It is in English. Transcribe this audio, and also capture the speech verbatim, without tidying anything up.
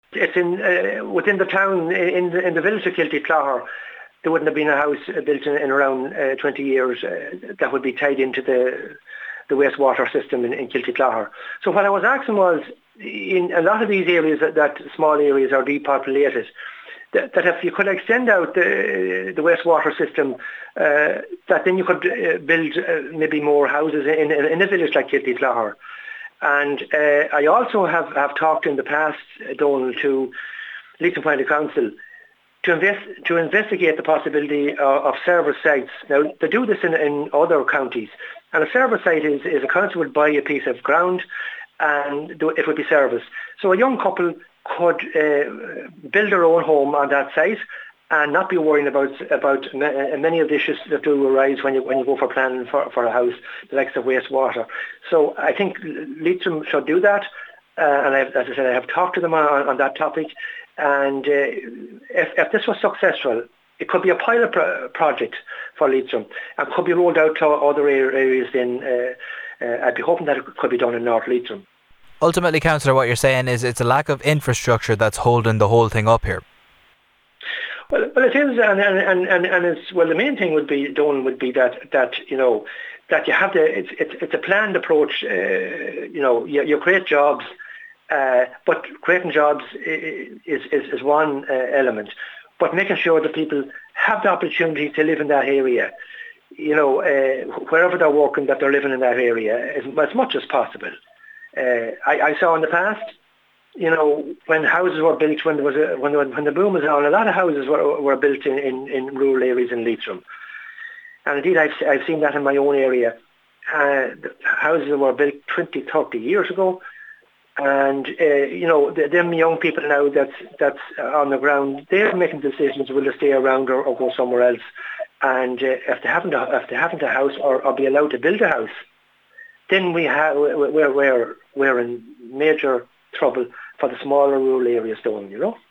It's in uh, within the town, in the, in the village of Kilty Clogher. There wouldn't have been a house built in, in around uh, twenty years uh, that would be tied into the the wastewater system in, in Kilty Clogher. So what I was asking was, in a lot of these areas that, that small areas are depopulated, that, that if you could extend out the, the wastewater system, uh, that then you could uh, build uh, maybe more houses in, in, in a village like Kilty Clogher. And uh, I also have, have talked in the past, Donald, to Leitrim County Council to invest to investigate the possibility of, of service sites. Now, they do this in, in other counties. And a service site is, is a council would buy a piece of ground and do, it would be serviced. So a young couple could uh, build their own home on that site and not be worrying about about many of the issues that do arise when you when you go for planning for, for a house, the likes of wastewater. So I think Leitrim should do that. Uh, and I've, as I said, I have talked to them on, on that topic. And uh, if, if this was successful, it could be a pilot pro- project for Leitrim and could be rolled out to other areas. In uh, uh, I'd be hoping that it could be done in North Leitrim. Ultimately, Councillor, what you're saying is it's a lack of infrastructure that's holding the whole thing up here. Well, well, it is, and and and and it's well. The main thing would be, Donald, would be that that you know that you have to. It's it's it's a planned approach. Uh, you know, you, you create jobs, uh, but creating jobs is is, is one uh, element. But making sure that people have the opportunity to live in that area, you know, uh, wherever they're working, that they're living in that area as, as much as possible. Uh, I, I saw in the past, you know, when houses were built, when there was a, when when the boom was on, a lot of houses were were built in, in, in rural areas in Leitrim, and indeed I've I've seen that in my own area. Uh, the houses were built twenty, thirty years ago. And, uh, you know, the, them young people now that's, that's on the ground, they're making decisions, will they stay around or, or go somewhere else. And uh, if they haven't a, if they haven't a house or, or be allowed to build a house, then we have, we're, we're, we're in major trouble for the smaller rural areas, don't we, you know?